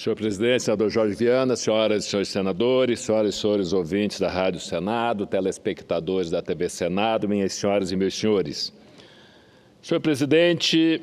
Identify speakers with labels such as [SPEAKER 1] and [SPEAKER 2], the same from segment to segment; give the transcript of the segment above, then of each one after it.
[SPEAKER 1] Senhor presidente, senador Jorge Viana, senhoras e senhores senadores, senhoras e senhores ouvintes da Rádio Senado, telespectadores da TV Senado, minhas senhoras e meus senhores. Senhor presidente,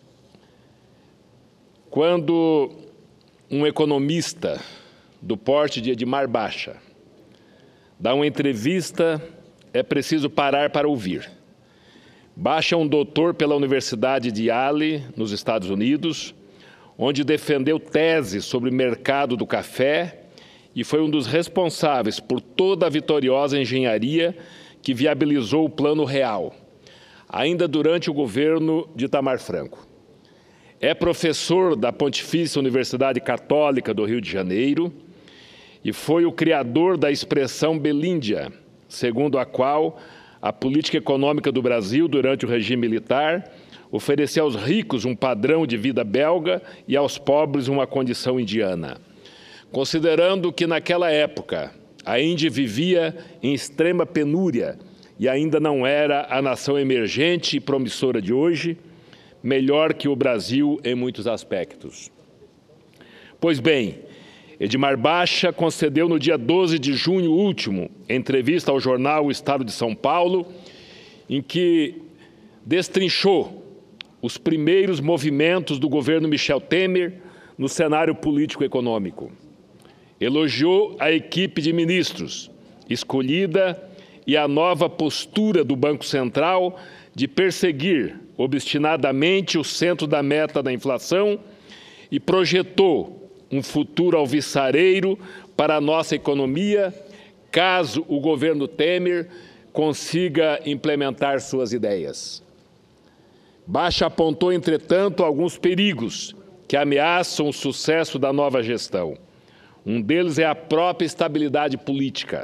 [SPEAKER 1] quando um economista do porte de Edmar Baixa dá uma entrevista, é preciso parar para ouvir. Baixa é um doutor pela Universidade de Yale, nos Estados Unidos, onde defendeu teses sobre o mercado do café e foi um dos responsáveis por toda a vitoriosa engenharia que viabilizou o Plano Real, ainda durante o governo de Itamar Franco. É professor da Pontifícia Universidade Católica do Rio de Janeiro e foi o criador da expressão belíndia, segundo a qual a política econômica do Brasil durante o regime militar oferecia aos ricos um padrão de vida belga e aos pobres uma condição indiana. Considerando que naquela época a Índia vivia em extrema penúria e ainda não era a nação emergente e promissora de hoje, melhor que o Brasil em muitos aspectos. Pois bem, Edmar Baixa concedeu no dia 12 de junho último entrevista ao jornal O Estado de São Paulo, em que destrinchou os primeiros movimentos do governo Michel Temer no cenário político-econômico. Elogiou a equipe de ministros escolhida e a nova postura do Banco Central de perseguir obstinadamente o centro da meta da inflação e projetou um futuro alvissareiro para a nossa economia, caso o governo Temer consiga implementar suas ideias. Baixa apontou, entretanto, alguns perigos que ameaçam o sucesso da nova gestão. Um deles é a própria estabilidade política.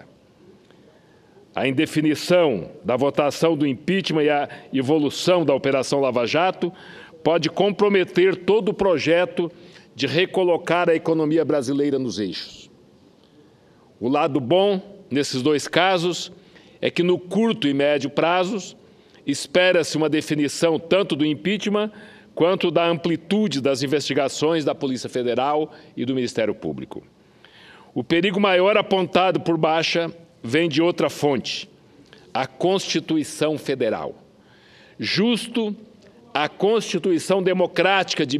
[SPEAKER 1] A indefinição da votação do impeachment e a evolução da Operação Lava Jato pode comprometer todo o projeto de recolocar a economia brasileira nos eixos. O lado bom, nesses dois casos, é que no curto e médio prazos, espera-se uma definição tanto do impeachment quanto da amplitude das investigações da Polícia Federal e do Ministério Público. O perigo maior apontado por Baixa vem de outra fonte, a Constituição Federal. Justo a Constituição Democrática de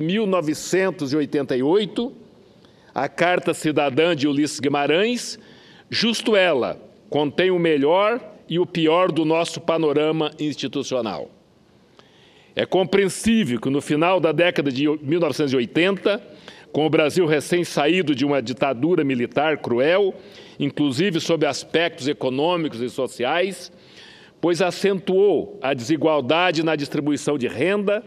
[SPEAKER 1] 1988, a Carta Cidadã de Ulisses Guimarães, justo ela contém o melhor e o pior do nosso panorama institucional. É compreensível que no final da década de 1980, com o Brasil recém-saído de uma ditadura militar cruel, inclusive sob aspectos econômicos e sociais, pois acentuou a desigualdade na distribuição de renda,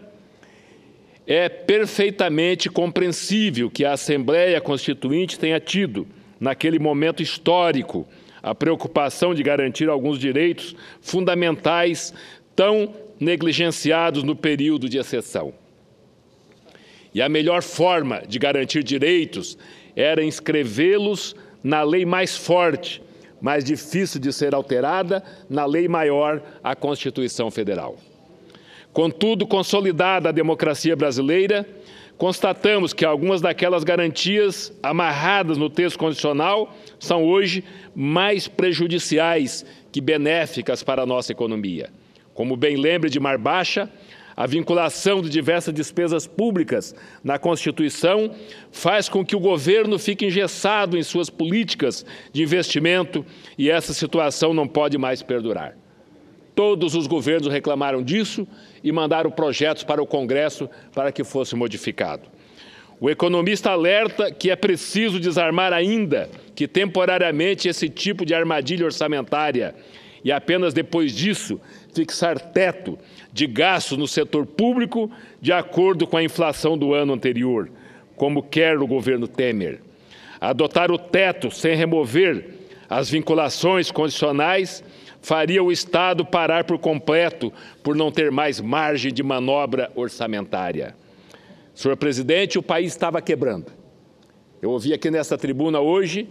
[SPEAKER 1] é perfeitamente compreensível que a Assembleia Constituinte tenha tido, naquele momento histórico, a preocupação de garantir alguns direitos fundamentais tão negligenciados no período de exceção. E a melhor forma de garantir direitos era inscrevê-los na lei mais forte, mais difícil de ser alterada, na lei maior, a Constituição Federal. Contudo, consolidada a democracia brasileira, constatamos que algumas daquelas garantias amarradas no texto constitucional são hoje mais prejudiciais que benéficas para a nossa economia. Como bem lembra Edmar Baixa, a vinculação de diversas despesas públicas na Constituição faz com que o governo fique engessado em suas políticas de investimento e essa situação não pode mais perdurar. Todos os governos reclamaram disso e mandaram projetos para o Congresso para que fosse modificado. O economista alerta que é preciso desarmar ainda que temporariamente esse tipo de armadilha orçamentária e apenas depois disso fixar teto de gastos no setor público de acordo com a inflação do ano anterior, como quer o governo Temer. Adotar o teto sem remover as vinculações condicionais faria o Estado parar por completo por não ter mais margem de manobra orçamentária. Senhor presidente, o país estava quebrando. Eu ouvi aqui nessa tribuna hoje,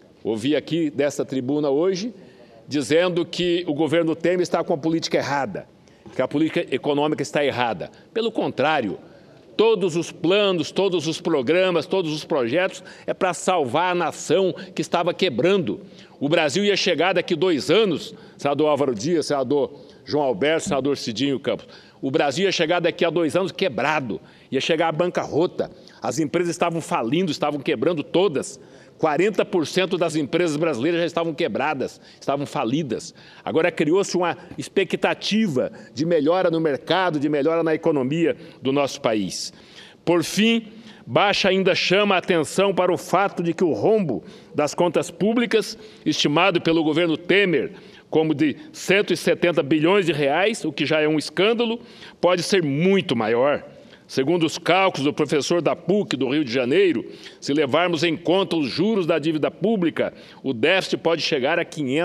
[SPEAKER 1] dizendo que o governo Temer está com a política errada, que a política econômica está errada. Pelo contrário, todos os planos, todos os programas, todos os projetos é para salvar a nação que estava quebrando. O Brasil ia chegar daqui 2 anos, senador Álvaro Dias, senador João Alberto, senador Cidinho Campos, o Brasil ia chegar daqui a 2 anos quebrado, ia chegar à bancarrota. As empresas estavam falindo, estavam quebrando todas. 40% das empresas brasileiras já estavam quebradas, estavam falidas. Agora criou-se uma expectativa de melhora no mercado, de melhora na economia do nosso país. Por fim, Baixa ainda chama a atenção para o fato de que o rombo das contas públicas, estimado pelo governo Temer como de 170 bilhões de reais, o que já é um escândalo, pode ser muito maior. Segundo os cálculos do professor da PUC do Rio de Janeiro, se levarmos em conta os juros da dívida pública, o déficit pode chegar a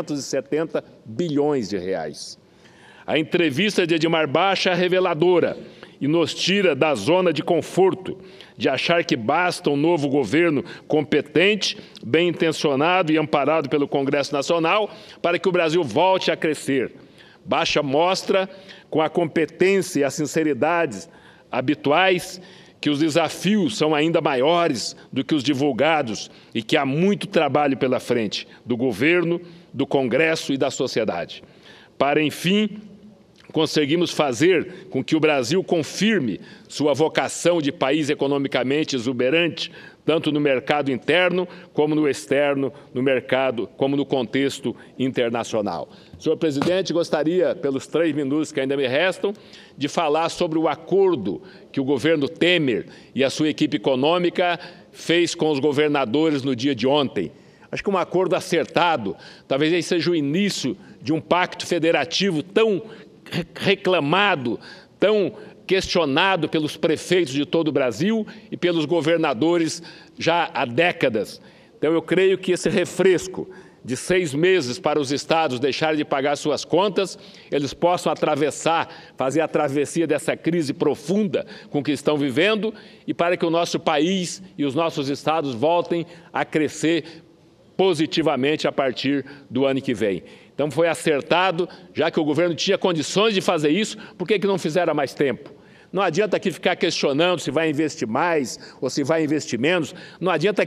[SPEAKER 1] 570 bilhões de reais. A entrevista de Edmar Baixa é reveladora e nos tira da zona de conforto, de achar que basta um novo governo competente, bem intencionado e amparado pelo Congresso Nacional para que o Brasil volte a crescer. Baixa mostra, com a competência e a sinceridade habituais, que os desafios são ainda maiores do que os divulgados e que há muito trabalho pela frente do governo, do Congresso e da sociedade. Para, enfim, conseguimos fazer com que o Brasil confirme sua vocação de país economicamente exuberante, tanto no mercado interno como no externo, no mercado, como no contexto internacional. Senhor presidente, gostaria, pelos 3 minutos que ainda me restam, de falar sobre o acordo que o governo Temer e a sua equipe econômica fez com os governadores no dia de ontem. Acho que um acordo acertado, talvez esse seja o início de um pacto federativo tão reclamado, tão questionado pelos prefeitos de todo o Brasil e pelos governadores já há décadas. Então, eu creio que esse refresco de 6 meses para os estados deixarem de pagar suas contas, eles possam fazer a travessia dessa crise profunda com que estão vivendo e para que o nosso país e os nossos estados voltem a crescer positivamente a partir do ano que vem. Então foi acertado, já que o governo tinha condições de fazer isso, por que não fizeram há mais tempo? Não adianta aqui ficar questionando se vai investir mais ou se vai investir menos. Não adianta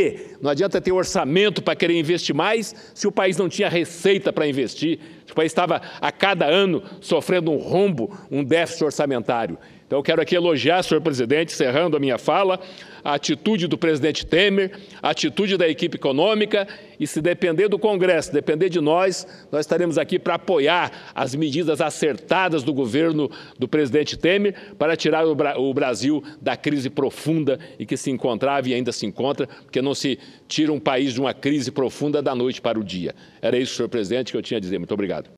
[SPEAKER 1] ter orçamento para querer investir mais se o país não tinha receita para investir. Se o país estava a cada ano sofrendo um rombo, um déficit orçamentário. Então, eu quero aqui elogiar, senhor presidente, encerrando a minha fala, a atitude do presidente Temer, a atitude da equipe econômica e, se depender do Congresso, depender de nós estaremos aqui para apoiar as medidas acertadas do governo do presidente Temer para tirar o Brasil da crise profunda e que se encontrava e ainda se encontra, porque não se tira um país de uma crise profunda da noite para o dia. Era isso, senhor presidente, que eu tinha a dizer. Muito obrigado.